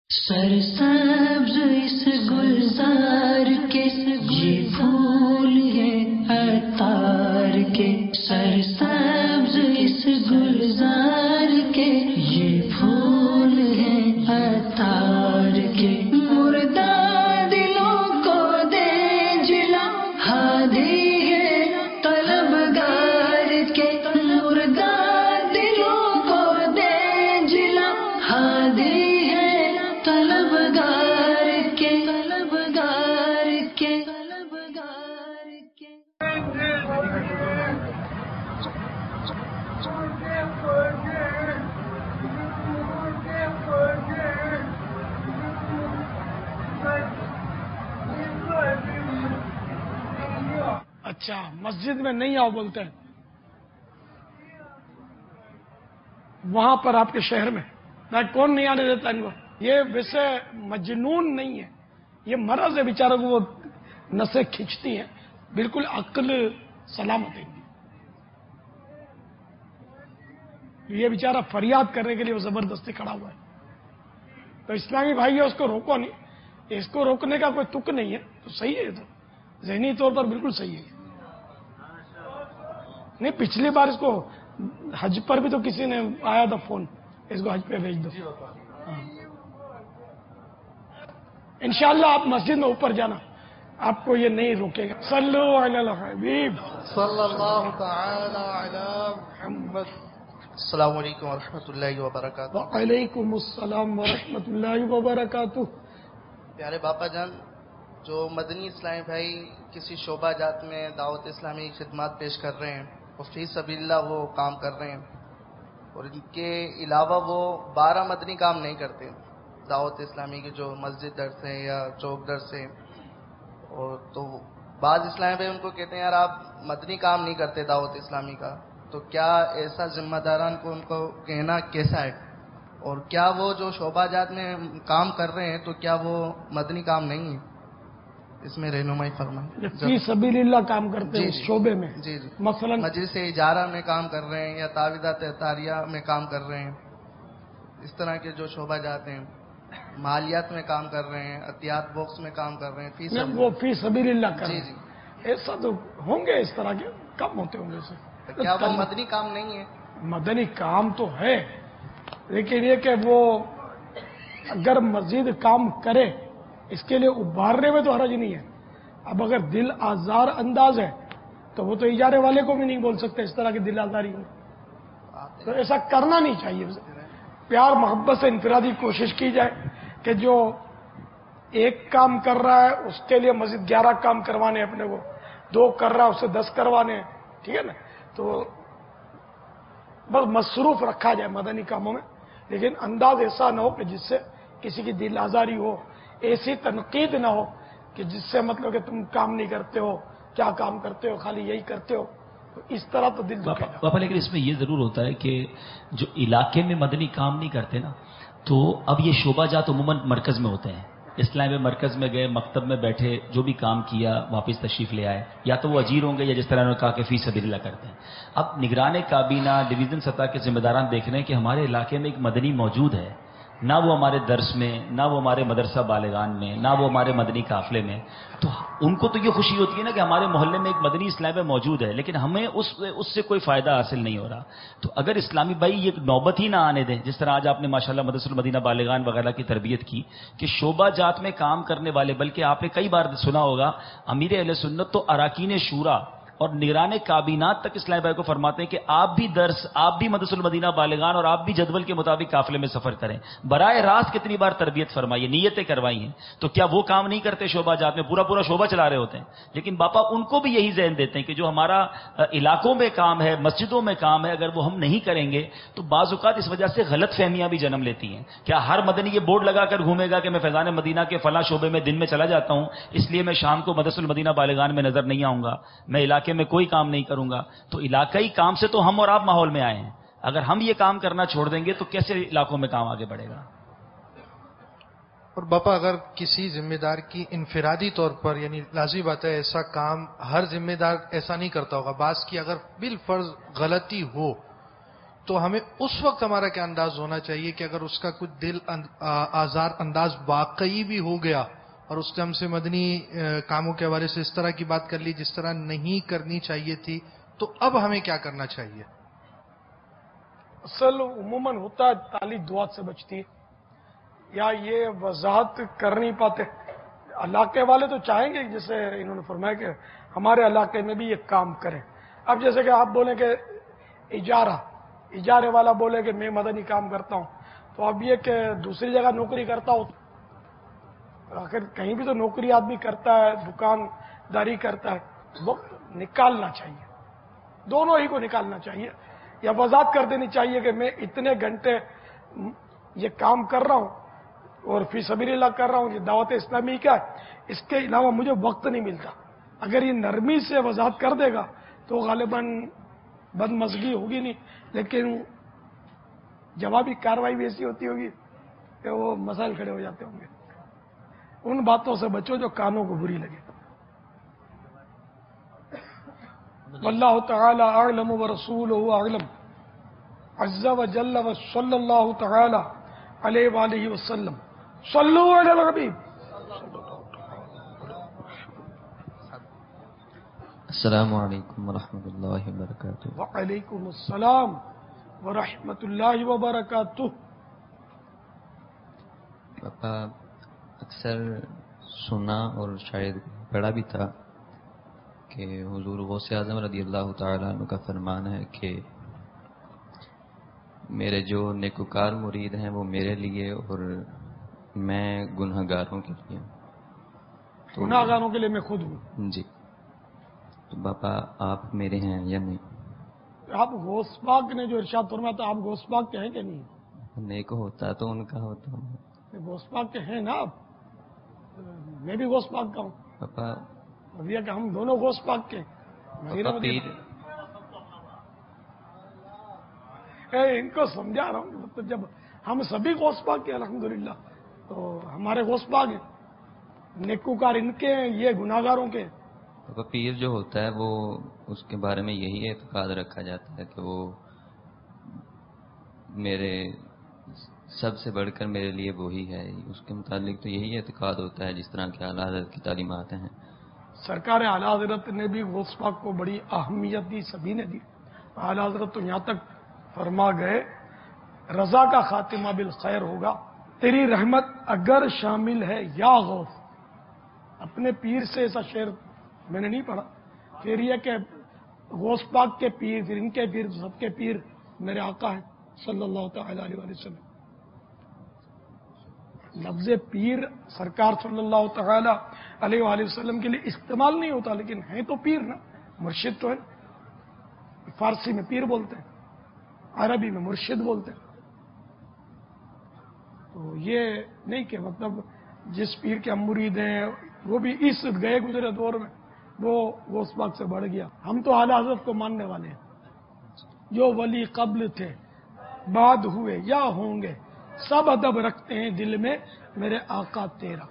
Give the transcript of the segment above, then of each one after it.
سرسبز اس گلزار کے یہ پھول ہے عطار کے، سرسبز اس گلزار کے یہ پھول ہے عطار کے، مردہ دلوں کو دے جلا ہادی ہے طلبگار کے، مردہ دلوں کو دے جلا ہادی اچھا مسجد میں نہیں آؤ بولتے ہیں وہاں پر آپ کے شہر میں کون نہیں آنے دیتا ان کو؟ یہ ویسے مجنون نہیں ہے، یہ مرض ہے بیچاروں کو، وہ نسیں کھینچتی ہیں، بالکل عقل سلامت ہے۔ یہ بیچارہ فریاد کرنے کے لیے وہ زبردستی کھڑا ہوا ہے، تو اسلامی بھائی ہے اس کو روکو نہیں، اس کو روکنے کا کوئی تک نہیں ہے، تو صحیح ہے، تو ذہنی طور پر بالکل صحیح ہے۔ نہیں پچھلی بار اس کو حج پر بھی تو کسی نے آیا تھا فون، اس کو حج پہ بھیج دو۔ انشاءاللہ آپ مسجد میں اوپر جانا، آپ کو یہ نہیں روکے گا۔ صلو علی الحبیب صلی اللہ تعالی علی محمد۔ السلام علیکم ورحمۃ اللہ وبرکاتہ۔ وعلیکم السلام ورحمۃ اللہ وبرکاتہ۔ پیارے باپا جان، جو مدنی اسلامی بھائی کسی شعبہ جات میں دعوت اسلامی کی خدمات پیش کر رہے ہیں، وہ فی سبیل اللہ وہ کام کر رہے ہیں، اور ان کے علاوہ وہ 12 مدنی کام نہیں کرتے، دعوت اسلامی کے جو مسجد درس ہیں یا چوک درس ہیں، اور تو بعض اسلامی بھائی ان کو کہتے ہیں یار آپ مدنی کام نہیں کرتے دعوت اسلامی کا، تو کیا ایسا ذمہ داران کو ان کو کہنا کیسا ہے؟ اور کیا وہ جو شعبہ جات میں کام کر رہے ہیں تو کیا وہ مدنی کام نہیں ہے؟ اس میں رہنمائی فرمائیں۔ فی سبیل اللہ کام کرتے ہیں اس شعبے میں، جی جی، مثلا مجلس اجارہ میں کام کر رہے ہیں یا تعویذات اطاریہ میں کام کر رہے ہیں، اس طرح کے جو شعبہ جات ہیں، مالیات میں کام کر رہے ہیں، عطیات باکس میں کام کر رہے ہیں، وہ فی سبیل اللہ کر رہے جی ہیں۔ جی، ایسا تو ہوں گے، اس طرح کے کم ہوتے ہوں گے اسے۔ کیا وہ مدنی کام نہیں ہے؟ مدنی کام تو ہے، لیکن یہ کہ وہ اگر مزید کام کرے اس کے لیے ابھارنے میں تو حرج نہیں ہے۔ اب اگر دل آزار انداز ہے تو وہ تو اجارے والے کو بھی نہیں بول سکتے اس طرح کی دل آزاری ہو، تو ایسا کرنا نہیں چاہیے۔ پیار محبت سے انفرادی کوشش کی جائے کہ جو ایک کام کر رہا ہے اس کے لیے مزید 11 کام کروانے، اپنے کو 2 کر رہا ہے اسے 10 کروانے، ٹھیک ہے نا؟ تو بس مصروف رکھا جائے مدنی کاموں میں، لیکن انداز ایسا نہ ہو کہ جس سے کسی کی دل آزاری ہو، ایسی تنقید نہ ہو کہ جس سے مطلب کہ تم کام نہیں کرتے ہو، کیا کام کرتے ہو، خالی یہی کرتے ہو، تو اس طرح تو دل دکھے گا۔ پاپا لیکن اس میں یہ ضرور ہوتا ہے کہ جو علاقے میں مدنی کام نہیں کرتے نا، تو اب یہ شعبہ جات عموماً مرکز میں ہوتے ہیں، اسلامی مرکز میں گئے، مکتب میں بیٹھے، جو بھی کام کیا واپس تشریف لے آئے، یا تو وہ اجیر ہوں گے یا جس طرح انہوں نے کہا کہ فی سبیل اللہ کرتے ہیں۔ اب نگران کابینہ ڈویژن سطح کے ذمہ داران دیکھ رہے ہیں کہ ہمارے علاقے میں ایک مدنی موجود ہے، نہ وہ ہمارے درس میں، نہ وہ ہمارے مدرسہ بالغان میں، نہ وہ ہمارے مدنی قافلے میں، تو ان کو تو یہ خوشی ہوتی ہے نا کہ ہمارے محلے میں ایک مدنی اسلامی موجود ہے، لیکن ہمیں اس سے کوئی فائدہ حاصل نہیں ہو رہا۔ تو اگر اسلامی بھائی یہ نوبت ہی نہ آنے دیں، جس طرح آج آپ نے ماشاءاللہ مدرسہ المدینہ بالغان وغیرہ کی تربیت کی کہ شعبہ جات میں کام کرنے والے، بلکہ آپ نے کئی بار سنا ہوگا امیر اہل سنت تو اراکین شورا اور نگران کابینات تک اسلامی بھائی کو فرماتے ہیں کہ آپ بھی درس، آپ بھی مدرسہ المدینہ بالغان اور آپ بھی جدول کے مطابق قافلے میں سفر کریں۔ براہ راست کتنی بار تربیت فرمائی ہے، نیتیں کروائی ہیں، تو کیا وہ کام نہیں کرتے شعبہ جات میں؟ پورا شعبہ چلا رہے ہوتے ہیں، لیکن باپا ان کو بھی یہی ذہن دیتے ہیں کہ جو ہمارا علاقوں میں کام ہے، مسجدوں میں کام ہے، اگر وہ ہم نہیں کریں گے تو بعض اوقات اس وجہ سے غلط فہمیاں بھی جنم لیتی ہیں۔ کیا ہر مدنی یہ بورڈ لگا کر گھومے گا کہ میں فیضان مدینہ کے فلاں شعبے میں دن میں چلا جاتا ہوں، اس لیے میں شام کو مدرسہ المدینہ بالغان میں نظر نہیں آؤں گا، میں علاقے میں کوئی کام نہیں کروں گا؟ تو علاقائی کام سے تو ہم اور آپ ماحول میں آئے ہیں، اگر ہم یہ کام کرنا چھوڑ دیں گے تو کیسے علاقوں میں کام آگے بڑھے گا؟ اور باپا اگر کسی ذمہ دار کی انفرادی طور پر، یعنی لازمی بات ہے ایسا کام ہر ذمہ دار ایسا نہیں کرتا ہوگا، بعض کی اگر بالفرض غلطی ہو تو ہمیں اس وقت ہمارا کیا انداز ہونا چاہیے کہ اگر اس کا کچھ دل آزار انداز واقعی بھی ہو گیا اور اس نے ہم سے مدنی کاموں کے حوالے سے اس طرح کی بات کر لی جس طرح نہیں کرنی چاہیے تھی، تو اب ہمیں کیا کرنا چاہیے؟ اصل عموماً ہوتا ہے تالی دعات سے بچتی ہے، یا یہ وضاحت کر نہیں پاتے. علاقے والے تو چاہیں گے جیسے انہوں نے فرمایا کہ ہمارے علاقے میں بھی یہ کام کریں. اب جیسے کہ آپ بولیں کہ اجارے والا بولے کہ میں مدنی کام کرتا ہوں، تو اب یہ کہ دوسری جگہ نوکری کرتا ہوں، آخر کہیں بھی تو نوکری آدمی کرتا ہے، دکانداری کرتا ہے، وقت نکالنا چاہیے، دونوں ہی کو نکالنا چاہیے. یا وضاحت کر دینی چاہیے کہ میں اتنے گھنٹے یہ کام کر رہا ہوں اور فی سبیل اللہ کر رہا ہوں، یہ دعوت اسلامی کا ہے، اس کے علاوہ مجھے وقت نہیں ملتا. اگر یہ نرمی سے وضاحت کر دے گا تو غالباً بدمزگی ہوگی نہیں، لیکن جوابی کارروائی بھی ایسی ہوتی ہوگی کہ وہ مسائل کھڑے ہو جاتے ہوں گے. ان باتوں سے بچو جو کانوں کو بری لگے. واللہ تعالی اعلم ورسولہ اعلم عز وجل وصلی اللہ تعالی علیہ وآلہ وسلم. صلو علی الحبیب. السلام علیکم ورحمۃ اللہ وبرکاتہ. وعلیکم السلام ورحمۃ اللہ وبرکاتہ. پاپا اکثر سنا اور شاید پڑھا بھی تھا کہ حضور غوث اعظم رضی اللہ تعالیٰ عنہ کا فرمان ہے کہ میرے جو نیکوکار مرید ہیں وہ میرے لیے اور میں گناہ گاروں کے لیے. گناہ گاروں کے لیے میں خود ہوں. جی، تو باپا آپ میرے ہیں یا نہیں؟ آپ غوث پاک نے جو ارشاد فرمایا تھا، آپ غوث پاک کے ہیں کہ نہیں؟ نیک ہوتا تو ان کا ہوتا ہوں. غوث پاک کے ہیں نا آپ؟ میں بھی غوث پاک کا ہوں. پاپا کہ ہم دونوں غوث پاک کے پیر ان کو سمجھا رہا ہوں. مطلب جب ہم سبھی غوث پاک کے الحمدللہ، تو ہمارے غوث پاک ہیں، نیکوکار ان کے ہیں، یہ گناہ گاروں کے. پاپا پیر جو ہوتا ہے وہ اس کے بارے میں یہی اعتقاد رکھا جاتا ہے کہ وہ میرے سب سے بڑھ کر میرے لیے وہی ہے. اس کے متعلق تو یہی اعتقاد ہوتا ہے جس طرح کے اعلیٰ حضرت کی تعلیمات ہیں. سرکار اعلیٰ حضرت نے بھی غوث پاک کو بڑی اہمیت دی، سبھی نے دی. اعلیٰ حضرت تو یہاں تک فرما گئے رضا کا خاتمہ بالخیر ہوگا، تیری رحمت اگر شامل ہے یا غوث. اپنے پیر سے ایسا شعر میں نے نہیں پڑھا. پھر یہ کہ غوث پاک کے پیر، پھر ان کے پیر، سب کے پیر میرے آقا ہیں صلی اللہ تعالی علیہ وسلم. لفظ پیر سرکار صلی اللہ تعالی علیہ وآلہ وسلم کے لیے استعمال نہیں ہوتا، لیکن ہیں تو پیر نا، مرشد تو ہے. فارسی میں پیر بولتے ہیں، عربی میں مرشد بولتے ہیں. تو یہ نہیں کہ مطلب جس پیر کے ہم مرید ہیں وہ بھی اس گئے گزرے دور میں وہ غوث پاک سے بڑھ گیا. ہم تو اعلیٰ حضرت کو ماننے والے ہیں. جو ولی قبل تھے بعد ہوئے یا ہوں گے، سب ادب رکھتے ہیں دل میں میرے آقا تیرا.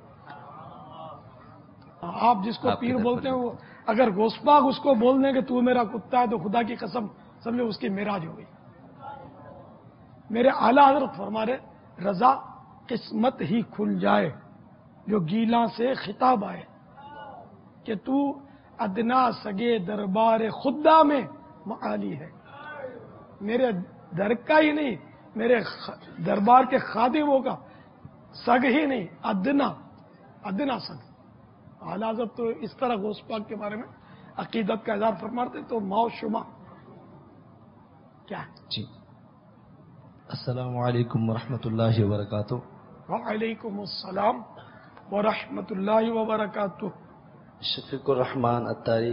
آپ جس کو پیر بولتے ہیں وہ اگر غوث پاک اس کو بول دیں کہ تو میرا کتا ہے تو خدا کی قسم سمجھو اس کی معراج ہو گئی. میرے اعلیٰ حضرت فرما رہے رضا قسمت ہی کھل جائے جو گیلاں سے خطاب آئے کہ تو ادنا سگے دربار خدا میں معالی ہے. میرے در کا ہی نہیں، میرے دربار کے خادموں کا سگ ہی نہیں، ادنا سگ. اعلیٰ حضرت تو اس طرح غوث پاک کے بارے میں عقیدت کا اظہار فرماتے تو ماؤ شما کیا ہے. جی السلام علیکم ورحمۃ اللہ وبرکاتہ. وعلیکم السلام ورحمۃ اللہ وبرکاتہ. شفیق الرحمان اتاری،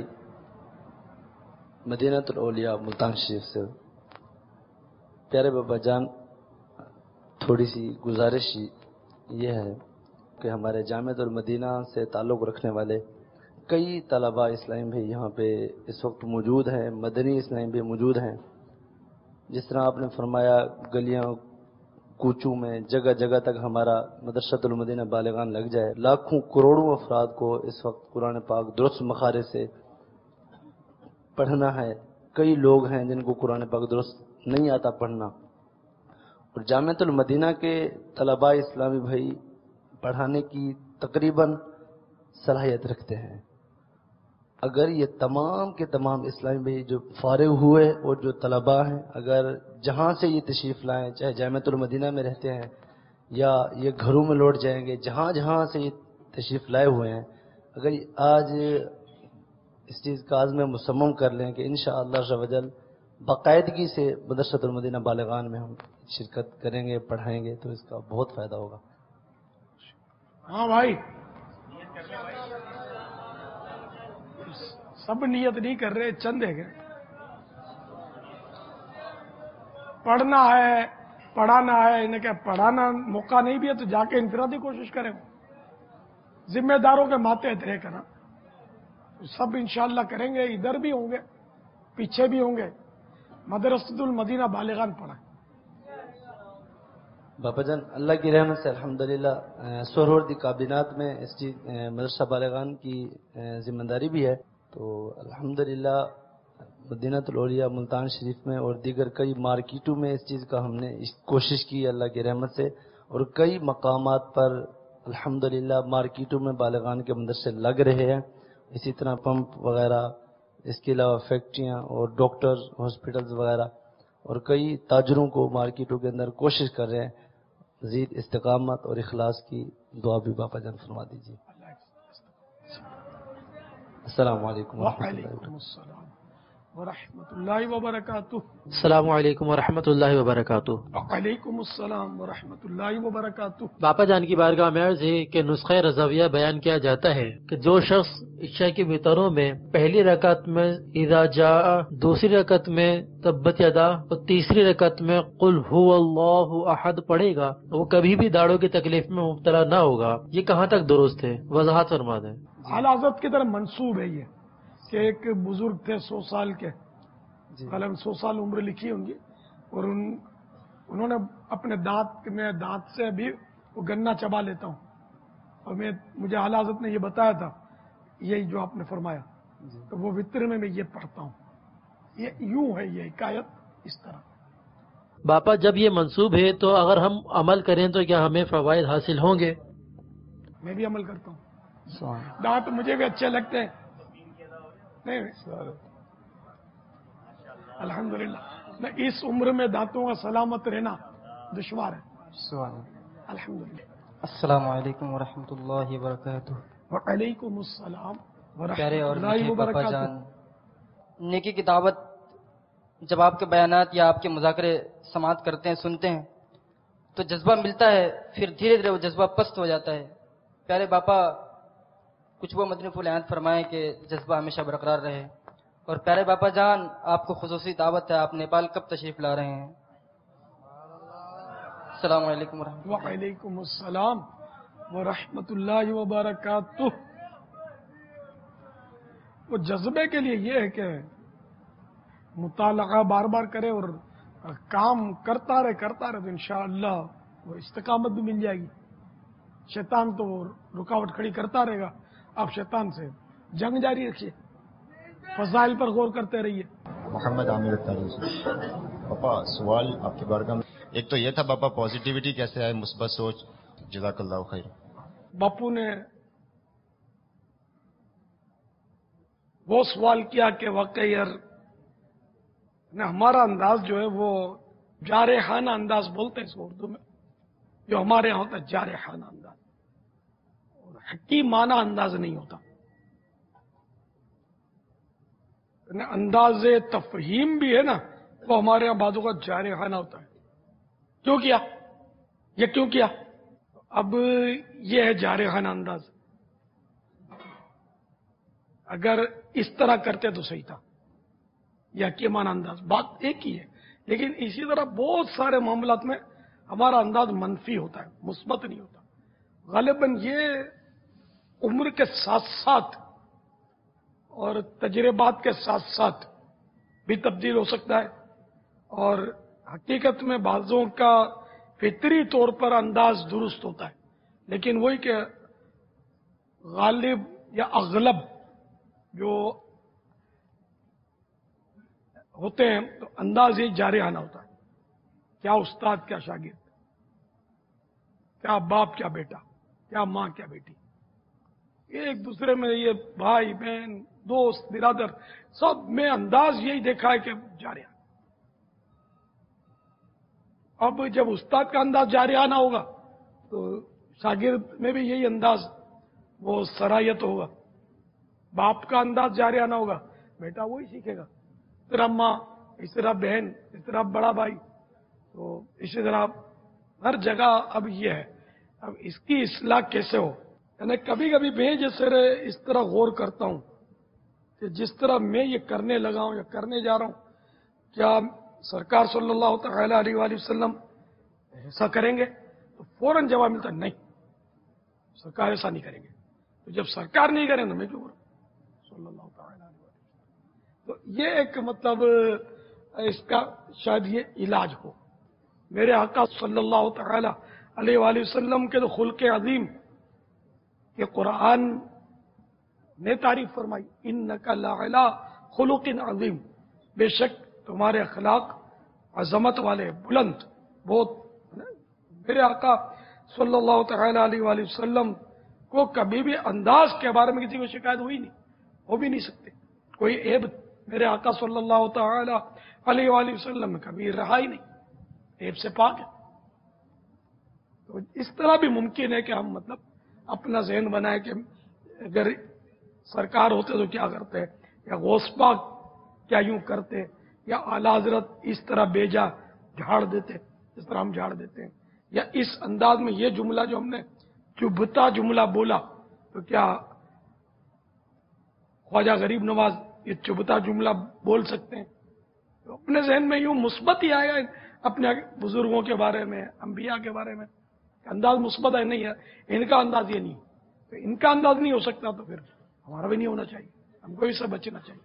مدینہ الاولیاء، ملتان شریف سے. پیارے بابا جان، تھوڑی سی گزارش یہ ہے کہ ہمارے جامعۃ المدینہ سے تعلق رکھنے والے کئی طلباء اسلام بھی یہاں پہ اس وقت موجود ہیں، مدنی اسلام بھی موجود ہیں. جس طرح آپ نے فرمایا گلیاں کوچوں میں جگہ جگہ تک ہمارا مدرسۃ المدینہ بالغان لگ جائے. لاکھوں کروڑوں افراد کو اس وقت قرآن پاک درست مخارج سے پڑھنا ہے. کئی لوگ ہیں جن کو قرآن پاک درست نہیں آتا پڑھنا، اور جامعۃ المدینہ کے طلباء اسلامی بھائی پڑھانے کی تقریباً صلاحیت رکھتے ہیں. اگر یہ تمام کے تمام اسلامی بھائی جو فارغ ہوئے اور جو طلباء ہیں، اگر جہاں سے یہ تشریف لائیں، چاہے جامعۃ المدینہ میں رہتے ہیں یا یہ گھروں میں لوٹ جائیں گے، جہاں جہاں سے یہ تشریف لائے ہوئے ہیں، اگر آج اس چیز کا عزم مصمم کر لیں کہ انشاءاللہ عز و جل باقاعدگی سے مدرسۃ المدینہ بالغان میں ہم شرکت کریں گے، پڑھائیں گے، تو اس کا بہت فائدہ ہوگا. ہاں بھائی، سب نیت نہیں کر رہے، چند ہے کہ پڑھنا ہے، پڑھانا ہے. انہیں کہ پڑھانا موقع نہیں بھی ہے تو جا کے انفرادی کوشش کریں. ذمہ داروں کے ماتھے اترے کرنا، سب انشاءاللہ کریں گے. ادھر بھی ہوں گے، پیچھے بھی ہوں گے. مدرسۃ المدینہ بالغان پڑھائیں. باپا جان اللہ کی رحمت سے الحمدللہ سہرورد کابینات میں اس چیز مدرسہ بالغان کی ذمہ داری بھی ہے. تو الحمدللہ مدینہ الاولیاء ملتان شریف میں اور دیگر کئی مارکیٹوں میں اس چیز کا ہم نے کوشش کی اللہ کی رحمت سے، اور کئی مقامات پر الحمدللہ مارکیٹوں میں بالغان کے مدرسے لگ رہے ہیں. اسی طرح پمپ وغیرہ، اس کے علاوہ فیکٹریاں اور ڈاکٹرز، ہاسپٹلز وغیرہ، اور کئی تاجروں کو مارکیٹوں کے اندر کوشش کر رہے ہیں. مزید استقامت اور اخلاص کی دعا بھی باپا جان فرما دیجیے. السلام علیکم ورحمۃ اللہ وعلیکم السلام ورحمۃ اللہ وبرکاتہ. السلام علیکم ورحمۃ اللہ وبرکاتہ. وعلیکم السلام ورحمۃ اللہ وبرکاتہ. باپا جان کی بارگاہ میں عرض ہے کہ نسخہ رضویہ بیان کیا جاتا ہے کہ جو شخص عشاء کے وطروں میں پہلی رکعت میں اذا جاء، دوسری رکعت میں تبت یدا اور تیسری رکعت میں قل هو اللہ احد پڑھے گا، وہ کبھی بھی داڑھوں کی تکلیف میں مبتلا نہ ہوگا. یہ کہاں تک درست ہے؟ وضاحت فرما دیں. اعلی حضرت کی طرف منسوب ہے یہ کہ ایک بزرگ تھے 100 سال کے، غالباً 100 سال عمر لکھی ہوں گی، اور انہوں نے اپنے دانت سے بھی وہ گنا چبا لیتا ہوں، اور مجھے اعلی حضرت نے یہ بتایا تھا، یہی جو آپ نے فرمایا، تو وہ وطر میں یہ پڑھتا ہوں. یہ یوں ہے، یہ حکایت اس طرح. باپا جب یہ منسوب ہے تو اگر ہم عمل کریں تو کیا ہمیں فوائد حاصل ہوں گے؟ میں بھی عمل کرتا ہوں، دانت مجھے بھی اچھے لگتے ہیں. نہیں الحمدللہ، میں اس عمر میں دانتوں کا سلامت رہنا دشوار ہے. الحمدللہ. السلام علیکم ورحمۃ اللہ وبرکاتہ. وعلیکم السلام پیارے اور ورحمۃ اللہ میٹھے پاپا وبرکاتہ. جان، نیکی کی دعوت جب آپ کے بیانات یا آپ کے مذاکرے سماعت کرتے ہیں، سنتے ہیں تو جذبہ ملتا ہے، پھر دھیرے دھیرے وہ جذبہ پست ہو جاتا ہے. پیارے باپا کچھ وہ مدنی پھول عین فرمائیں کہ جذبہ ہمیشہ برقرار رہے. اور پیارے باپا جان، آپ کو خصوصی دعوت ہے، آپ نیپال کب تشریف لا رہے ہیں؟ السلام علیکم ورحمۃ اللہ. وعلیکم السلام ورحمۃ اللہ وبرکاتہ. وہ جذبے کے لیے یہ ہے کہ مطالعہ بار بار کرے اور کام کرتا رہے تو انشاءاللہ وہ استقامت بھی مل جائے گی. شیطان تو رکاوٹ کھڑی کرتا رہے گا. آپ شیطان سے جنگ جاری رکھیے، فضائل پر غور کرتے رہیے. محمد عامر التاری سے. پاپا سوال آپ کے بارگاہ میں ایک تو یہ تھا، پاپا پازیٹیوٹی کیسے آئے، مثبت سوچ؟ جزاک اللہ خیر. باپو نے وہ سوال کیا کہ واقعی یار ہمارا انداز جو ہے وہ جارحانہ انداز بولتے ہیں اس کو اردو میں، جو ہمارے یہاں ہوتا ہے جارحانہ انداز، اور حکیمانہ انداز نہیں ہوتا. انداز تفہیم بھی ہے نا، وہ ہمارے یہاں بعضوں کا جارحانہ ہوتا ہے. کیوں کیا یہ کیوں کیا؟ اب یہ ہے جارحانہ انداز. اگر اس طرح کرتے تو صحیح تھا، یہ حکیمانہ انداز، بات ایک ہی ہے. لیکن اسی طرح بہت سارے معاملات میں ہمارا انداز منفی ہوتا ہے، مثبت نہیں ہوتا. غالباً یہ عمر کے ساتھ ساتھ اور تجربات کے ساتھ ساتھ بھی تبدیل ہو سکتا ہے، اور حقیقت میں بعضوں کا فطری طور پر انداز درست ہوتا ہے، لیکن وہی کہ غالب یا اغلب جو ہوتے ہیں تو انداز یہ جارحانہ ہوتا ہے. کیا استاد کیا شاگرد، کیا باپ کیا بیٹا، کیا ماں کیا بیٹی، ایک دوسرے میں یہ بھائی بہن دوست برادر سب میں انداز یہی دیکھا ہے کہ جارحانہ. اب جب استاد کا انداز جارحانہ ہوگا تو شاگرد میں بھی یہی انداز وہ سرایت ہوگا. باپ کا انداز جارحانہ ہوگا، بیٹا وہی سیکھے گا. اس طرح ماں، اس طرح بہن، اس طرح بڑا بھائی. تو اسی طرح ہر جگہ اب یہ ہے. اب اس کی اصلاح کیسے ہو؟ یعنی کبھی کبھی میں جیسے اس طرح غور کرتا ہوں کہ جس طرح میں یہ کرنے لگا ہوں یا کرنے جا رہا ہوں، کیا سرکار صلی اللہ تعالی علیہ وآلہ وسلم ایسا کریں گے؟ تو فوراً جواب ملتا نہیں، سرکار ایسا نہیں کریں گے. تو جب سرکار نہیں کریں تو میں کیوں کروں صلی اللہ تعالی علیہ وسلم. تو یہ ایک مطلب اس کا شاید یہ علاج ہو. میرے آقا صلی اللہ تعالی علیہ وآلہ وسلم کے تو خلق عظیم کہ قرآن نے تعریف فرمائی، انک لعلی خلق عظیم، بے شک تمہارے اخلاق عظمت والے بلند بہت. میرے آقا صلی اللہ تعالی علیہ وآلہ وسلم کو کبھی بھی انداز کے بارے میں کسی کو شکایت ہوئی نہیں، ہو بھی نہیں سکتے. کوئی عیب میرے آقا صلی اللہ تعالی علیہ وآلہ وسلم میں کبھی رہا ہی نہیں، عیب سے پاک ہے. تو اس طرح بھی ممکن ہے کہ ہم مطلب اپنا ذہن بنائیں کہ اگر سرکار ہوتے تو کیا کرتے، یا غوث پاک کیا یوں کرتے، یا اعلی حضرت اس طرح بیجا جھاڑ دیتے جس طرح ہم جھاڑ دیتے ہیں، یا اس انداز میں یہ جملہ جو ہم نے چبھتا جملہ بولا تو کیا خواجہ غریب نواز یہ چبھتا جملہ بول سکتے ہیں؟ تو اپنے ذہن میں یوں مثبت ہی آئے گا اپنے بزرگوں کے بارے میں، انبیاء کے بارے میں. انداز مثبت ہے نہیں ہے، ان کا انداز یہ نہیں. تو ان کا انداز نہیں ہو سکتا تو پھر ہمارا بھی نہیں ہونا چاہیے. ہم کو اس سے بچنا چاہیے.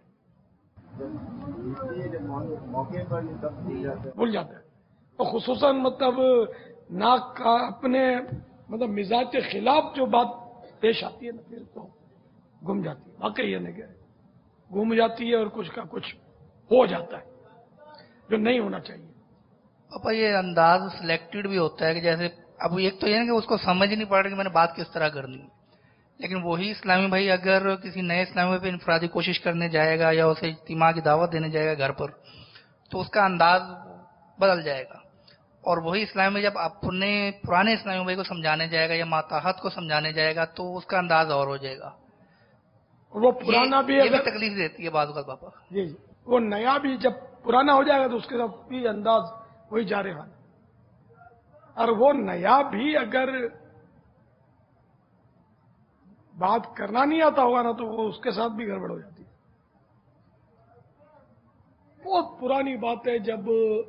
بھول جاتے ہیں تو خصوصاً مطلب ناک کا اپنے مطلب مزاج کے خلاف جو بات پیش آتی ہے نا پھر تو گم جاتی ہے. واقعی یہ نہیں کہ گم جاتی ہے اور کچھ کا کچھ ہو جاتا ہے جو نہیں ہونا چاہیے. پاپا یہ انداز سلیکٹڈ بھی ہوتا ہے کہ جیسے اب ایک تو یہ ہے کہ اس کو سمجھ نہیں پڑ رہا کہ میں نے بات کس طرح کرنی ہے، لیکن وہی اسلامی بھائی اگر کسی نئے اسلامی پہ انفرادی کوشش کرنے جائے گا یا اسے اجتماع کی دعوت دینے جائے گا گھر پر تو اس کا انداز بدل جائے گا. اور وہی اسلامی بھائی جب اپنے پرانے اسلامی بھائی کو سمجھانے جائے گا یا ماتحت کو سمجھانے جائے گا تو اس کا انداز اور ہو جائے گا. وہ پرانا بھی تکلیف دیتی ہے بعض اوقات پاپا. جی وہ نیا بھی جب پرانا ہو جائے گا تو اس کے ساتھ بھی انداز وہی جارحانہ. اور وہ نیا بھی اگر بات کرنا نہیں آتا ہوگا نا تو وہ اس کے ساتھ بھی گڑبڑ ہو جاتی ہے. بہت پرانی بات ہے جب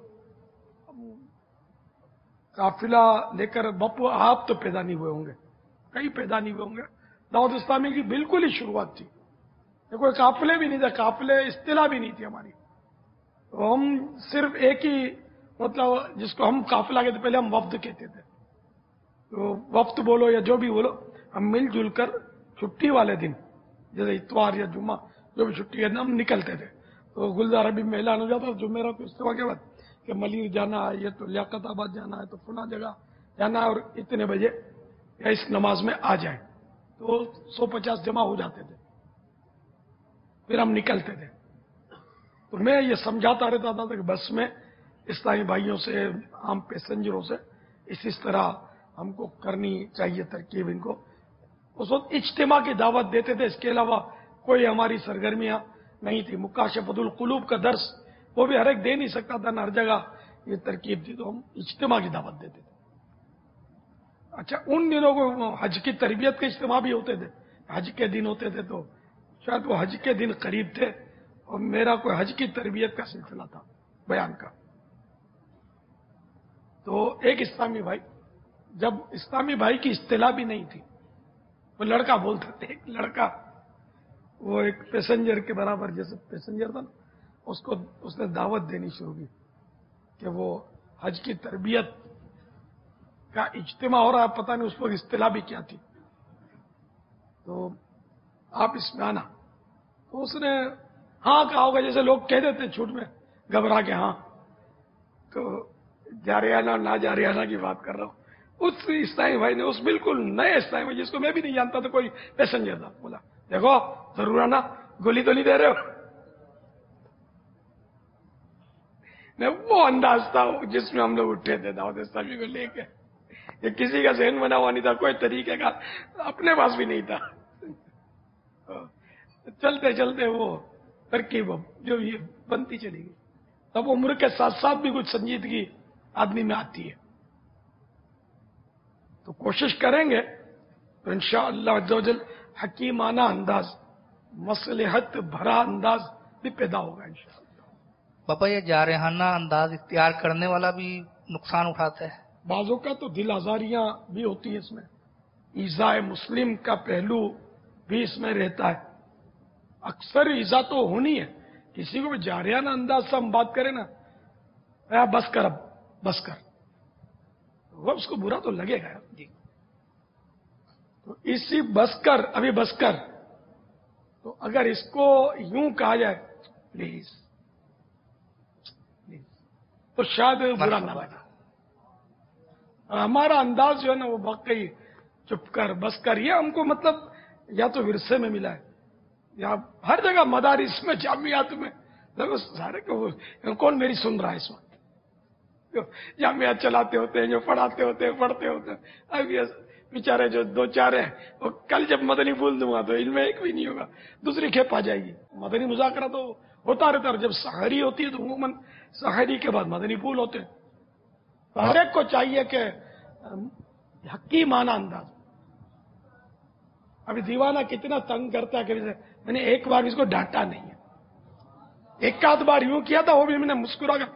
قافلہ لے کر بپو آپ تو پیدا نہیں ہوئے ہوں گے، کئی پیدا نہیں ہوئے ہوں گے. دعوت اسلامی کی بالکل ہی شروعات تھی. کوئی قافلے بھی نہیں تھے، قافلے اصطلاح بھی نہیں تھی ہماری. تو ہم صرف ایک ہی مطلب جس کو ہم قافلہ کہتے پہلے ہم وفد کہتے تھے. تو وفد بولو یا جو بھی بولو، ہم مل جل کر چھٹی والے دن جیسے اتوار یا جمعہ جو بھی چھٹی ہے ہم نکلتے تھے. تو گلزار ابھی میں اعلان ہو جاتا جو میرا کو استعمال کے بعد کہ ملیر جانا ہے، یہ تو لیاقت آباد جانا ہے، تو فلاں جگہ جانا ہے اور اتنے بجے یا اس نماز میں آ جائیں. تو 150 جمع ہو جاتے تھے، پھر ہم نکلتے تھے. تو میں یہ سمجھاتا رہتا تھا کہ بس میں اسلامی بھائیوں سے، عام پیسنجروں سے اس طرح ہم کو کرنی چاہیے ترکیب. ان کو اس وقت اجتماع کی دعوت دیتے تھے، اس کے علاوہ کوئی ہماری سرگرمیاں نہیں تھی. مکاشفۃ القلوب کا درس وہ بھی ہر ایک دے نہیں سکتا تھا، ہر جگہ یہ ترکیب تھی، تو ہم اجتماع کی دعوت دیتے تھے. اچھا ان دنوں کو حج کی تربیت کے اجتماع بھی ہوتے تھے، حج کے دن ہوتے تھے، تو شاید وہ حج کے دن قریب تھے اور میرا کوئی حج کی تربیت کا سلسلہ تھا بیان کا. تو ایک اسلامی بھائی، جب اسلامی بھائی کی اصطلاح بھی نہیں تھی، وہ لڑکا بولتا تھا، ایک لڑکا وہ ایک پیسنجر کے برابر جیسے پیسنجر تھا نا، اس نے دعوت دینی شروع کی کہ وہ حج کی تربیت کا اجتماع ہو رہا ہے، پتہ نہیں اس وقت اصطلاح بھی کیا تھی، تو آپ اس میں آنا. تو اس نے ہاں کہا ہوگا جیسے لوگ کہہ دیتے چھوٹ میں घबरा के हाँ तो जारियाना और ना जारियाना की बात कर रहा हूँ। उस इस्लामी भाई ने, उस बिल्कुल नए इस्लामी भाई जिसको मैं भी नहीं जानता था, कोई पैसेंजर था, बोला देखो जरूर आना, गोली तो नहीं दे रहे हो। ने वो अंदाज था जिसमें हम लोग उठे थे दाऊद इस्लामी को लेके। ये किसी का जहन बना हुआ नहीं था, कोई तरीके का अपने पास भी नहीं था। चलते चलते वो तरकीब जो ये बनती चली गई। तब उम्र के साथ साथ भी कुछ संजीदगी आदमी में आती है। तो कोशिश करेंगे तो इंशाअल्लाह अज़्ज़वजल हकीमाना अंदाज, मसलहत भरा अंदाज भी पैदा होगा इंशाअल्लाह। पापा ये जारहाना अंदाज इख्तियार करने वाला भी नुकसान उठाता है। बाजों का तो दिल आजारियां भी होती है इसमें, ईज़ाए मुस्लिम का पहलू भी इसमें रहता है। अक्सर ईज़ा तो होनी है, किसी को भी जारियाना अंदाज से हम बात करें ना, बस कर अब बस कर, वो उसको बुरा तो लगेगा यार जी। तो इसी बस कर, अभी बस कर, तो अगर इसको यूं कहा जाए प्लीज, तो शायद बुरा ना लगे। हमारा अंदाज जो है ना वो वाकई चुप कर बस कर, ये हमको मतलब या तो विरसे में मिला है या हर जगह मदारिस में, जामियात में, देखो सारे को कौन मेरी सुन रहा है इस वक्त, जामियात चलाते होते हैं, जो पढ़ाते होते हैं, पढ़ते होते हैं। अब ये बेचारे जो दो चार हैं, वो कल जब मदनी फूल दूंगा तो इनमें एक भी नहीं होगा, दूसरी खेप आ जाएगी। मदनी मुज़ाकरा तो होता रहता है, जब सहरी होती है तो उमूमन सहरी के बाद मदनी फूल होते हैं। तो हर एक को चाहिए कि हकीमाना अंदाज। अभी दीवाना कितना तंग करता है कि मैंने एक बार इसको डांटा नहीं है, एक आध बार यूं किया था, वो भी मैंने मुस्कुरा कर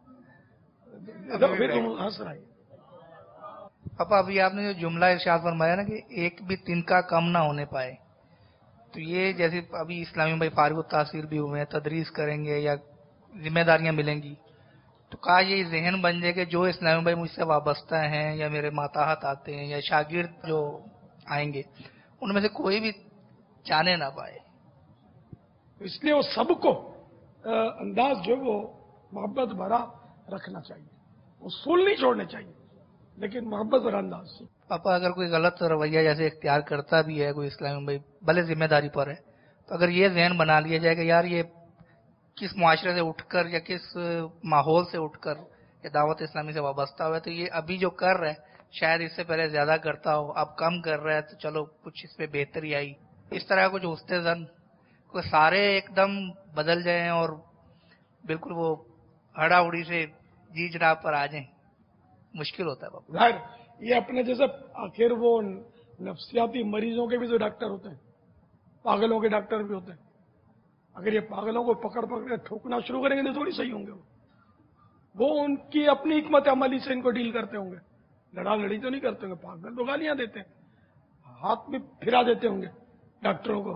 फिर तुम हंस रहा है। पापा अभी आपने जो जुमला इरशाद फरमाया ना कि एक भी तिनका कम ना होने पाए, तो ये जैसे अभी इस्लामी भाई फारिग तासीर भी हुए हैं, तदरीस करेंगे या जिम्मेदारियां मिलेंगी, तो कहा ये जहन बन जाए कि जो इस्लामी भाई मुझसे वाबस्ता हैं या मेरे माताहत आते हैं या शागिर्द जो आएंगे, उनमें से कोई भी जाने ना पाए। इसलिए वो सबको अंदाज जो वो मोहब्बत भरा रखना चाहिए, उसूल नहीं छोड़ने चाहिए, लेकिन मोहब्बत भरा अंदाज से। पापा अगर कोई गलत रवैया जैसे इख्तियार करता भी है कोई इस्लामी भाई, भले जिम्मेदारी पर है, तो अगर ये जहन बना लिया जाए कि यार ये किस मुआशरे से उठकर या किस माहौल से उठकर ये दावत इस्लामी से वाबस्ता हुआ है, तो ये अभी जो कर रहा है शायद इससे पहले ज्यादा करता हो, अब कम कर रहा है तो चलो कुछ इस पे बेहतरी आई, इस तरह कुछ हुस्ने ज़न को सारे एकदम बदल जाएं और बिल्कुल वो हड़ा उड़ी से जी जनाब पर आ जाएं, मुश्किल होता है बाबा। जाहिर ये अपने जैसे आखिर वो नफ्सियाती मरीजों के भी जो डॉक्टर होते हैं, पागलों के डॉक्टर भी होते हैं, अगर ये पागलों को पकड़ पकड़ ठोकना शुरू करेंगे तो थोड़ी सही होंगे। वो उनकी अपनी हिकमत अमली से इनको डील करते होंगे, लड़ा लड़ी तो नहीं करते होंगे, पागल तो गालियां देते हैं, हाथ में फिरा देते होंगे डॉक्टरों को।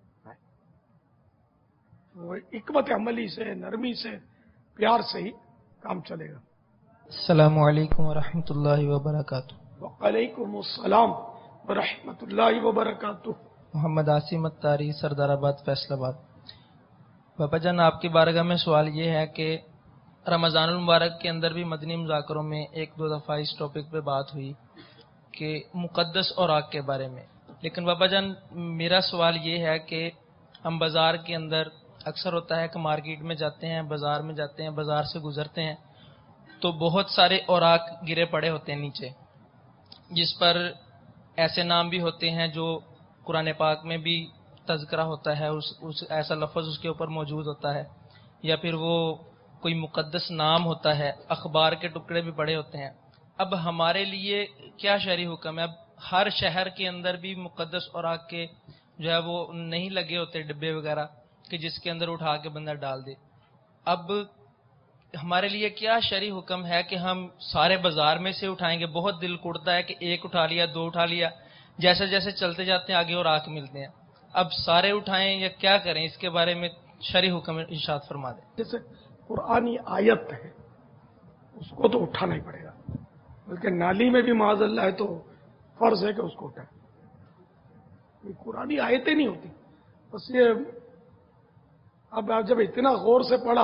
वो हिकमत अमली से, नरमी से, प्यार से ही काम चलेगा। अस्सलामु अलैकुम व रहमतुल्लाहि व बरकातुहू। व अलैकुम अस्सलाम व रहमतुल्लाहि व बरकातुहू। मोहम्मद आसिम अत्तारी, सरदाराबाद, फैसलाबाद। बाबा जान, आपकी बारगाह में सवाल ये है कि रमज़ानुल मुबारक के अंदर भी मदनी मुज़ाकरों में एक दो दफ़ा इस टॉपिक पे बात हुई कि मुक़द्दस औराक के बारे में, लेकिन बाबा जान मेरा सवाल ये है कि हम बाज़ार के अंदर अक्सर होता है कि मार्केट में जाते हैं, बाज़ार में जाते हैं, बाज़ार से गुजरते हैं तो बहुत सारे औराक गिरे पड़े होते हैं नीचे, जिस पर ऐसे नाम भी होते हैं जो कुरान पाक में भी तज़किरा होता है, उस ऐसा लफ्ज़ उसके ऊपर मौजूद होता है, या फिर वो कोई मुक़द्दस नाम होता है, अखबार के टुकड़े भी पड़े होते हैं। अब हमारे लिए क्या शरई हुक्म है? अब हर शहर के अंदर भी मुक़द्दस औराक के जो है वो नहीं लगे होते डिब्बे वगैरह कि जिसके अंदर उठा के बंदा डाल दे। अब हमारे लिए क्या शरई हुक्म है कि हम सारे बाजार में से उठाएंगे? बहुत दिल कुड़ता है कि एक उठा लिया, दो उठा लिया, जैसे जैसे चलते जाते हैं आगे और आके मिलते हैं। अब सारे उठाएं या क्या करें? इसके बारे में शरई हुक्म इरशाद फरमा दें। जैसे कुरानी आयत है उसको तो उठाना ही पड़ेगा, बल्कि नाली में भी माज़अल्लाह है तो फर्ज है कि उसको उठाए। कुरानी आयतें नहीं होती, बस ये अब जब इतना गौर से पढ़ा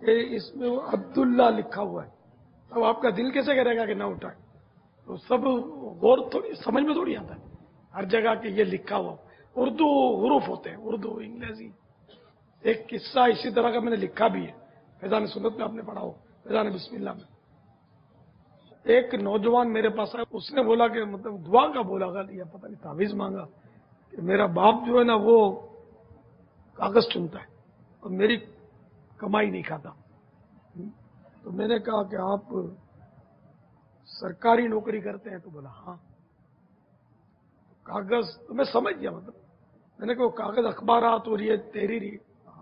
کہ اس میں وہ عبداللہ لکھا ہوا ہے. اب آپ کا دل کیسے کرے گا کہ نہ اٹھائے؟ تو سب غور تھوڑی سمجھ میں تھوڑی آتا ہے ہر جگہ کہ یہ لکھا ہوا. اردو حروف ہوتے ہیں، اردو انگریزی. ایک قصہ اسی طرح کا میں نے لکھا بھی ہے، فیضان سنت میں آپ نے پڑھا ہو، فیضان بسم اللہ میں. ایک نوجوان میرے پاس آیا، اس نے بولا کہ مطلب دعا کا بولا گا یا پتہ نہیں تعویذ مانگا کہ میرا باپ جو ہے نا وہ کاغذ چنتا ہے اور میری کمائی نہیں کھاتا. تو میں نے کہا کہ آپ سرکاری نوکری کرتے ہیں؟ تو بولا ہاں. کاغذ تو میں سمجھ گیا، مطلب میں نے کہا وہ کاغذ اخبارات اور یہ تحریری.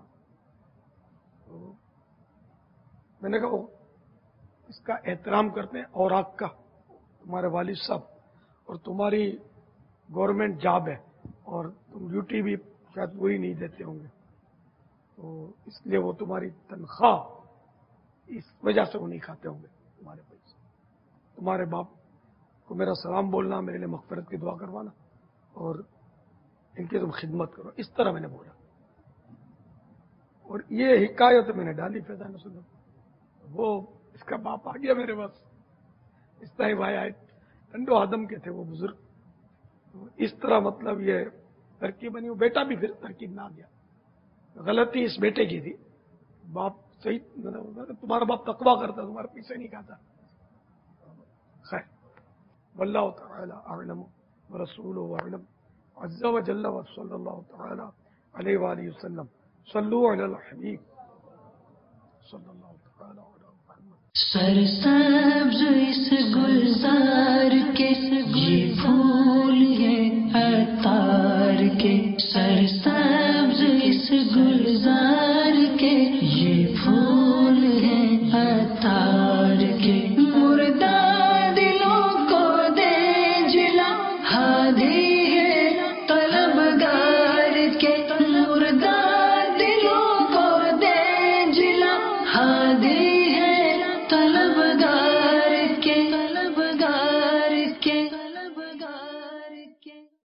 تو میں نے کہا اس کا احترام کرتے ہیں اور آپ کا تمہارے والد صاحب، اور تمہاری گورنمنٹ جاب ہے اور تم ڈیوٹی بھی شاید پوری نہیں دیتے ہوں گے، تو اس لیے وہ تمہاری تنخواہ اس وجہ سے وہ نہیں کھاتے ہوں گے تمہارے پیسے. تمہارے باپ کو میرا سلام بولنا، میرے لیے مغفرت کی دعا کروانا اور ان کی تم خدمت کرو. اس طرح میں نے بولا. اور یہ حکایت میں نے ڈالی فیضان سنت. وہ اس کا باپ آ گیا میرے پاس. اس طرح بھائی آئے، ٹنڈو آدم کے تھے وہ بزرگ. اس طرح مطلب یہ ترکیب بنی. وہ بیٹا بھی پھر ترکیب نہ آ گیا. غلطی اس بیٹے کی تھی. باپ صحیح، تمہارا باپ تقویٰ کرتا، تمہارے پیچھے نہیں کھاتا. خیر، واللہ تعالی اعلم ورسولہ اعلم عز وجل وصلی اللہ تعالی علیہ وآلہ وسلم. صلوا علی الحبیب صلی اللہ تعالی علی محمد. سرسبز اس گلزار کے یہ پھول ہے عطار کے، سرسبز اس گلزار کے یہ پھول ہے عطار کے. مردہ دلوں کو دے جلا، ہادی ہے طلبگار کے. مردہ دلوں کو دے جلا،